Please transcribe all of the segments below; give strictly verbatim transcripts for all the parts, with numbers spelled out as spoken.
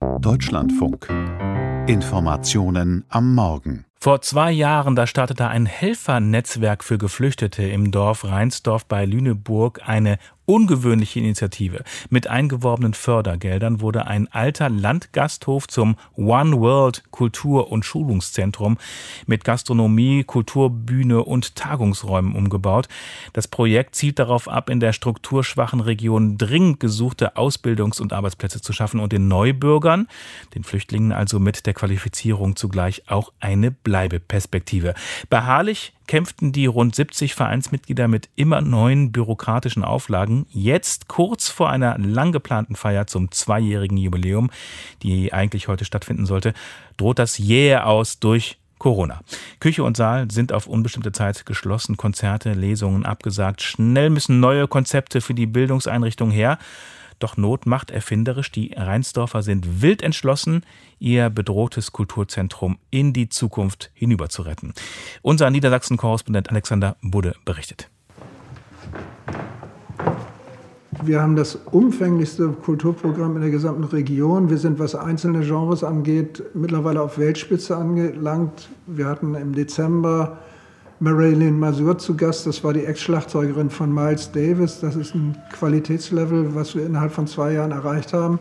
Deutschlandfunk. Informationen am Morgen. Vor zwei Jahren, da startete ein Helfernetzwerk für Geflüchtete im Dorf Reinsdorf bei Lüneburg eine ungewöhnliche Initiative. Mit eingeworbenen Fördergeldern wurde ein alter Landgasthof zum One World Kultur- und Schulungszentrum mit Gastronomie, Kulturbühne und Tagungsräumen umgebaut. Das Projekt zielt darauf ab, in der strukturschwachen Region dringend gesuchte Ausbildungs- und Arbeitsplätze zu schaffen und den Neubürgern, den Flüchtlingen also mit der Qualifizierung zugleich auch eine Bleibeperspektive. Beharrlich kämpften die rund siebzig Vereinsmitglieder mit immer neuen bürokratischen Auflagen. Jetzt, kurz vor einer lang geplanten Feier zum zweijährigen Jubiläum, die eigentlich heute stattfinden sollte, droht das jähe aus durch Corona. Küche und Saal sind auf unbestimmte Zeit geschlossen, Konzerte, Lesungen abgesagt. Schnell müssen neue Konzepte für die Bildungseinrichtung her. Doch Not macht erfinderisch. Die Reinsdorfer sind wild entschlossen, ihr bedrohtes Kulturzentrum in die Zukunft hinüberzuretten. Unser Niedersachsen-Korrespondent Alexander Budde berichtet. Wir haben das umfänglichste Kulturprogramm in der gesamten Region. Wir sind, was einzelne Genres angeht, mittlerweile auf Weltspitze angelangt. Wir hatten im Dezember Marilyn Masur zu Gast. Das war die Ex-Schlagzeugerin von Miles Davis. Das ist ein Qualitätslevel, was wir innerhalb von zwei Jahren erreicht haben.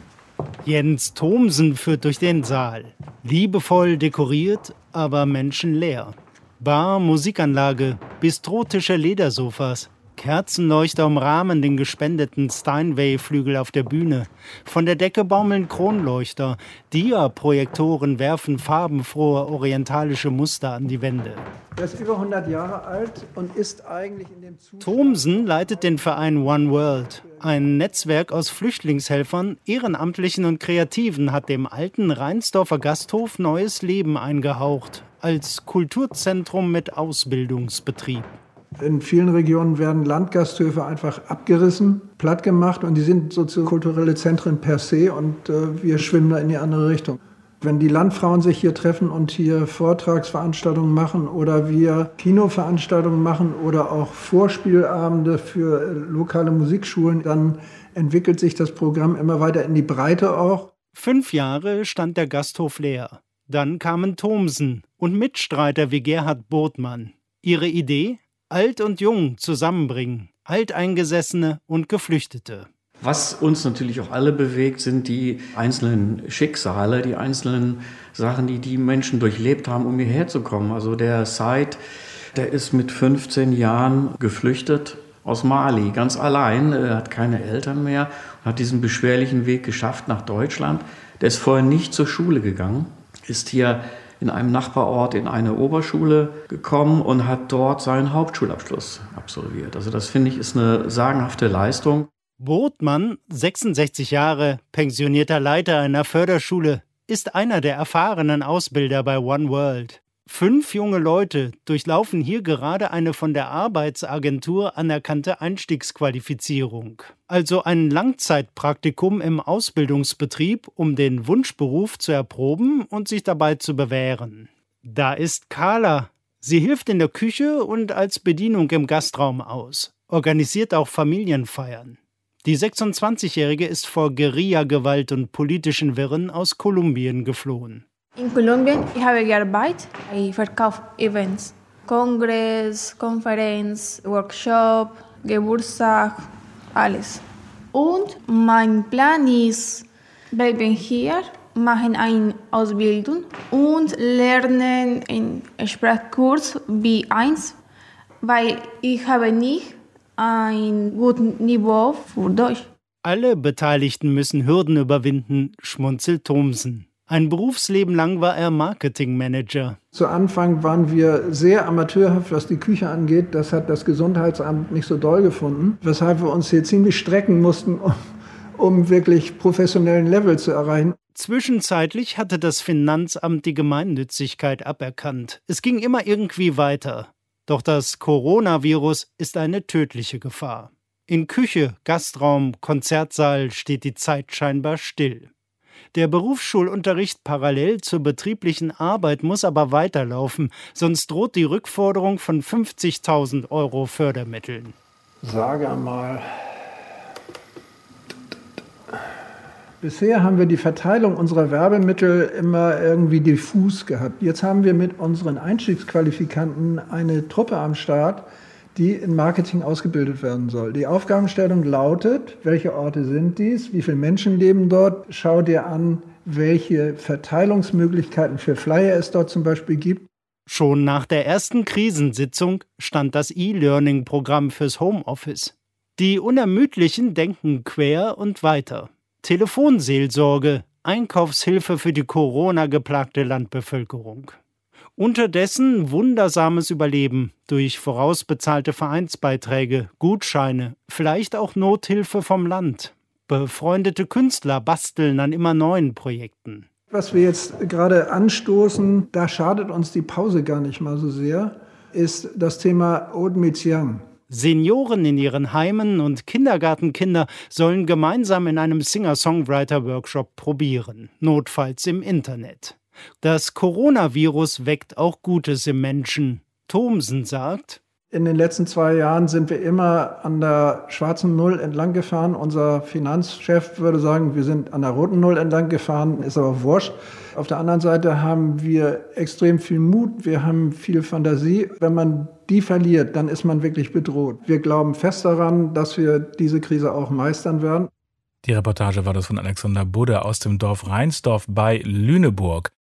Jens Thomsen führt durch den Saal. Liebevoll dekoriert, aber menschenleer. Bar, Musikanlage, bistrotische Ledersofas. Kerzenleuchter umrahmen den gespendeten Steinway-Flügel auf der Bühne. Von der Decke baumeln Kronleuchter. Dia-Projektoren werfen farbenfrohe orientalische Muster an die Wände. Er ist über hundert Jahre alt und ist eigentlich in dem Zustand... Thomsen leitet den Verein One World. Ein Netzwerk aus Flüchtlingshelfern, Ehrenamtlichen und Kreativen hat dem alten Reinsdorfer Gasthof neues Leben eingehaucht. Als Kulturzentrum mit Ausbildungsbetrieb. In vielen Regionen werden Landgasthöfe einfach abgerissen, platt gemacht und die sind soziokulturelle Zentren per se und äh, wir schwimmen da in die andere Richtung. Wenn die Landfrauen sich hier treffen und hier Vortragsveranstaltungen machen oder wir Kinoveranstaltungen machen oder auch Vorspielabende für lokale Musikschulen, dann entwickelt sich das Programm immer weiter in die Breite auch. Fünf Jahre stand der Gasthof leer. Dann kamen Thomsen und Mitstreiter wie Gerhard Burtmann. Ihre Idee? Alt und Jung zusammenbringen, Alteingesessene und Geflüchtete. Was uns natürlich auch alle bewegt, sind die einzelnen Schicksale, die einzelnen Sachen, die die Menschen durchlebt haben, um hierher zu kommen. Also der Said, der ist mit fünfzehn Jahren geflüchtet aus Mali, ganz allein, er hat keine Eltern mehr, hat diesen beschwerlichen Weg geschafft nach Deutschland. Der ist vorher nicht zur Schule gegangen, ist hier in einem Nachbarort in eine Oberschule gekommen und hat dort seinen Hauptschulabschluss absolviert. Also das, finde ich, ist eine sagenhafte Leistung. Burtmann, sechsundsechzig Jahre, pensionierter Leiter einer Förderschule, ist einer der erfahrenen Ausbilder bei One World. Fünf junge Leute durchlaufen hier gerade eine von der Arbeitsagentur anerkannte Einstiegsqualifizierung. Also ein Langzeitpraktikum im Ausbildungsbetrieb, um den Wunschberuf zu erproben und sich dabei zu bewähren. Da ist Carla. Sie hilft in der Küche und als Bedienung im Gastraum aus, organisiert auch Familienfeiern. Die sechsundzwanzigjährige ist vor Guerillagewalt und politischen Wirren aus Kolumbien geflohen. In Kolumbien ich habe gearbeitet, ich verkaufe Events, Kongress, Konferenz, Workshop, Geburtstag, alles. Und mein Plan ist, bleiben hier, machen eine Ausbildung und lernen einen Sprachkurs B eins, weil ich habe nicht ein gutes Niveau für Deutsch. Alle Beteiligten müssen Hürden überwinden, schmunzelt Thomsen. Ein Berufsleben lang war er Marketingmanager. Zu Anfang waren wir sehr amateurhaft, was die Küche angeht. Das hat das Gesundheitsamt nicht so doll gefunden, weshalb wir uns hier ziemlich strecken mussten, um, um wirklich professionellen Level zu erreichen. Zwischenzeitlich hatte das Finanzamt die Gemeinnützigkeit aberkannt. Es ging immer irgendwie weiter. Doch das Coronavirus ist eine tödliche Gefahr. In Küche, Gastraum, Konzertsaal steht die Zeit scheinbar still. Der Berufsschulunterricht parallel zur betrieblichen Arbeit muss aber weiterlaufen, sonst droht die Rückforderung von fünfzigtausend Euro Fördermitteln. Sage mal Bisher haben wir die Verteilung unserer Werbemittel immer irgendwie diffus gehabt. Jetzt haben wir mit unseren Einstiegsqualifikanten eine Truppe am Start, die in Marketing ausgebildet werden soll. Die Aufgabenstellung lautet, welche Orte sind dies, wie viele Menschen leben dort, schau dir an, welche Verteilungsmöglichkeiten für Flyer es dort zum Beispiel gibt. Schon nach der ersten Krisensitzung stand das E-Learning-Programm fürs Homeoffice. Die Unermüdlichen denken quer und weiter. Telefonseelsorge, Einkaufshilfe für die Corona-geplagte Landbevölkerung. Unterdessen wundersames Überleben durch vorausbezahlte Vereinsbeiträge, Gutscheine, vielleicht auch Nothilfe vom Land. Befreundete Künstler basteln an immer neuen Projekten. Was wir jetzt gerade anstoßen, da schadet uns die Pause gar nicht mal so sehr, ist das Thema Old Meets Young. Senioren in ihren Heimen und Kindergartenkinder sollen gemeinsam in einem Singer-Songwriter-Workshop probieren, notfalls im Internet. Das Coronavirus weckt auch Gutes im Menschen. Thomsen sagt: In den letzten zwei Jahren sind wir immer an der schwarzen Null entlang gefahren. Unser Finanzchef würde sagen, wir sind an der roten Null entlang gefahren, ist aber wurscht. Auf der anderen Seite haben wir extrem viel Mut, wir haben viel Fantasie. Wenn man die verliert, dann ist man wirklich bedroht. Wir glauben fest daran, dass wir diese Krise auch meistern werden. Die Reportage war das von Alexander Budde aus dem Dorf Reinsdorf bei Lüneburg.